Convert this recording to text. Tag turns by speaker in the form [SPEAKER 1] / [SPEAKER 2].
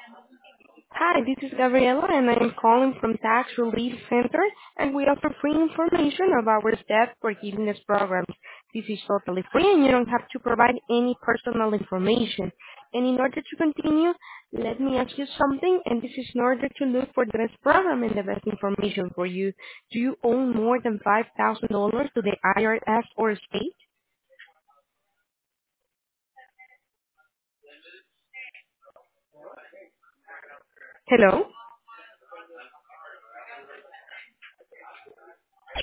[SPEAKER 1] Hi, this is Gabriela, and I am calling from Tax Relief Center, and we offer free information about our staff forgiveness programs. This is totally free, and you don't have to provide any personal information. And in order to continue, let me ask you something, and this is in order to look for the best program and the best information for you. Do you owe more than $5,000 to the IRS or state? Hello?